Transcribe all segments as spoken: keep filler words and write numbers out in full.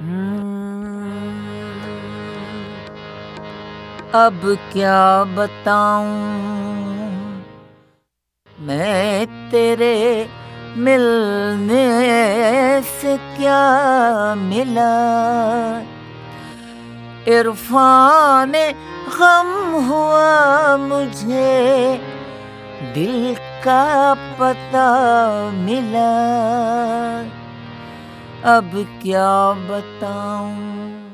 हम्म, अब क्या बताऊं मैं तेरे मिलने से क्या मिला। इरफान गम हुआ मुझे, दिल का पता मिला। अब क्या बताऊं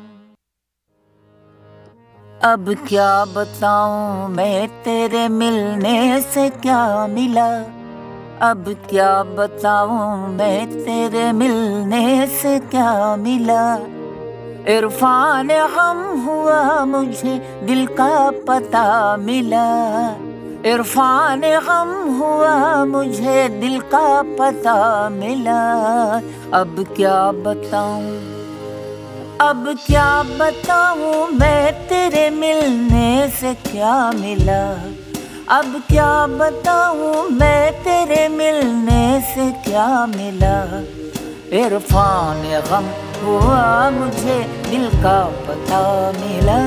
अब क्या बताऊं मैं तेरे मिलने से क्या मिला। अब क्या बताऊं मैं तेरे मिलने से क्या मिला। इरफान गम हुआ मुझे, दिल का पता मिला। इरफान गम हुआ मुझे, दिल का पता मिला। अब क्या बताऊं अब क्या बताऊं मैं तेरे मिलने से क्या मिला। अब क्या बताऊं मैं तेरे मिलने से क्या मिला। इरफान गम हुआ मुझे, दिल का पता मिला।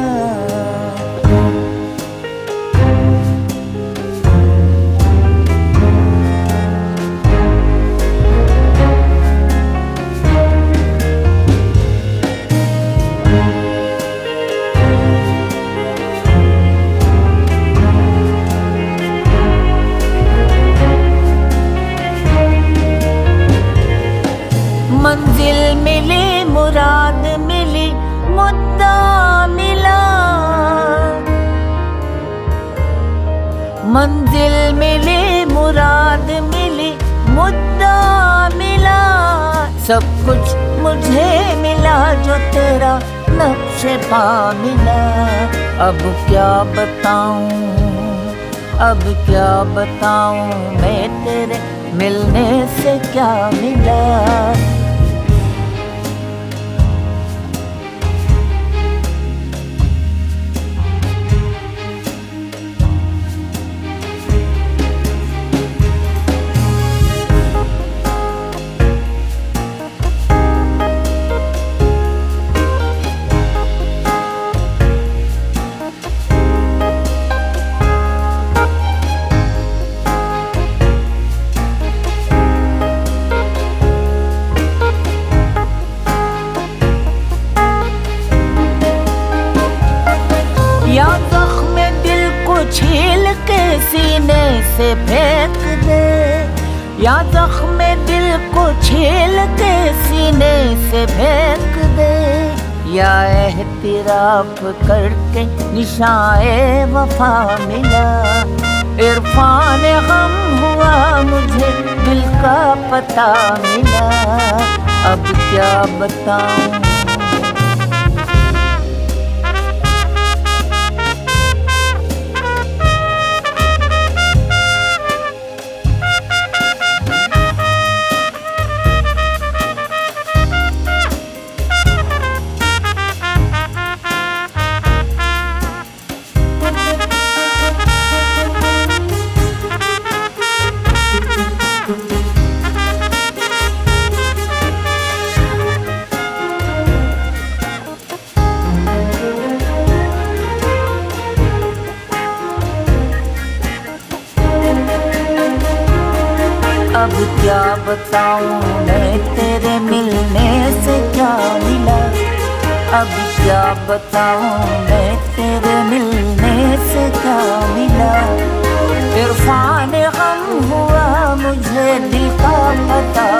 मंजिल मिली, मुराद मिली, मुद्दा मिला। मंजिल मिली, मुराद मिली, मुद्दा मिला। सब कुछ मुझे मिला जो तेरा नक्शे पा मिला। अब क्या बताऊं अब क्या बताऊं मैं तेरे मिलने से क्या मिला। या जख्म दिल को छील के सीने से फेंक दे। या जख्म दिल को छील के सीने से फेंक दे। या एहतिराफ करके निशाए वफा मिला। इरफान गम हुआ मुझे, दिल का पता मिला। अब क्या बताऊं अब क्या बताऊं मैं तेरे मिलने से क्या मिला। अब क्या बताऊं मैं तेरे मिलने से क्या मिला। इरफान गम हुआ मुझे, दिल का पता